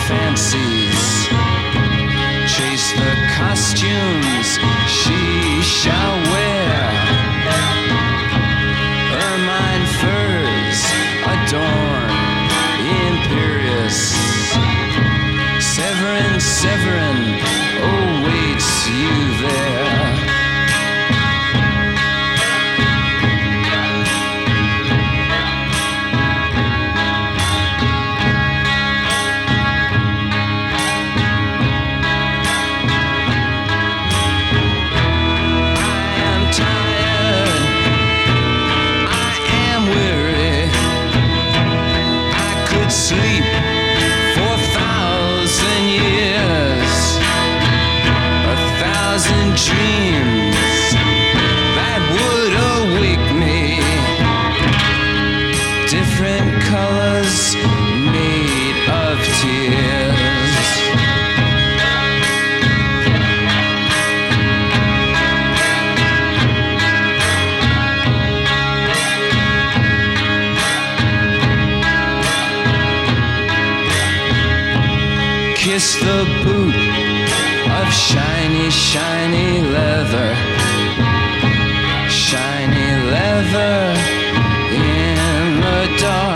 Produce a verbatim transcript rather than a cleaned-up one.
fancies. Chase the costumes she shall wear. Ermine furs adorn imperious. Severin, Severin awaits you there. Sleep for a thousand years, a thousand dreams that would awake me. Different colors made of tears. Kiss the boot of shiny, shiny leather. Shiny leather in the dark.